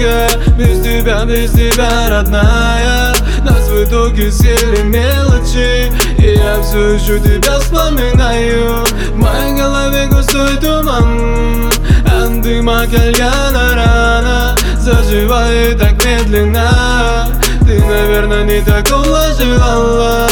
сучка, без тебя, родная. Нас в итоге съели мелочи, и я все еще тебя вспоминаю. В моей голове густой туман, от дыма кальяна рана заживает так медленно. Ты, наверное, не такого желала.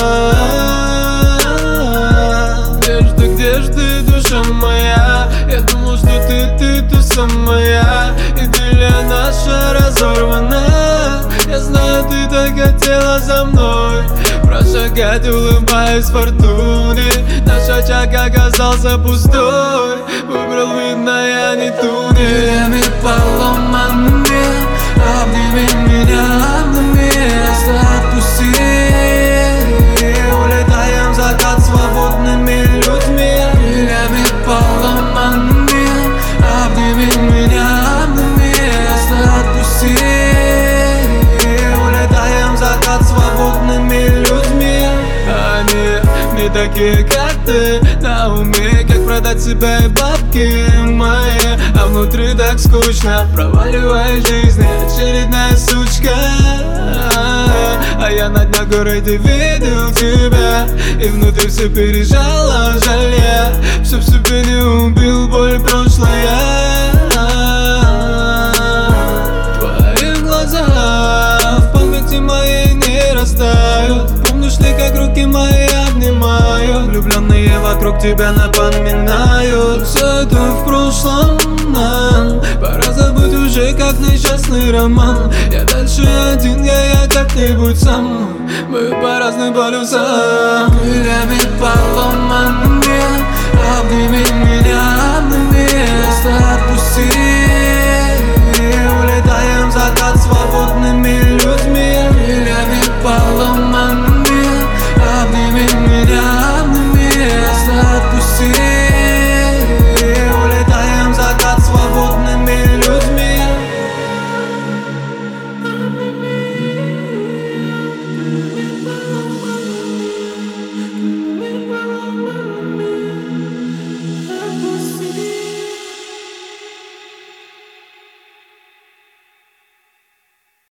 Где ж ты, душа моя? Я думал, что ты та самая, идиллия наша разорвана. Я знаю, ты так хотела за мной прошагать, улыбаясь фортуне. Наш очаг оказался пустой, выбрал, видно, я не ту. Дверями поломанными, обними меня на место, отпусти. Улетаем в закат свободными людьми. Дверями поломанными, обними меня на место, отпусти. Улетаем в закат свободными людьми. Они не такие, как ты, на уме, как продать себя и бабки мои. А внутри так скучно, проваливай жизнь, очередная сучка. А я на днях в городе видел тебя, и внутри все пережало жаль я. Все в себе не убил, боль прошлая. Твои глаза в памяти моей не растают. Помнишь ли, как руки мои обнимают? Влюбленные вокруг тебя напоминают. Все это в прошлом нам, пора забыть уже, как несчастный роман. Я дальше один, я как-нибудь сам. Мы по разным полюсам. Дверями поломанными, обними меня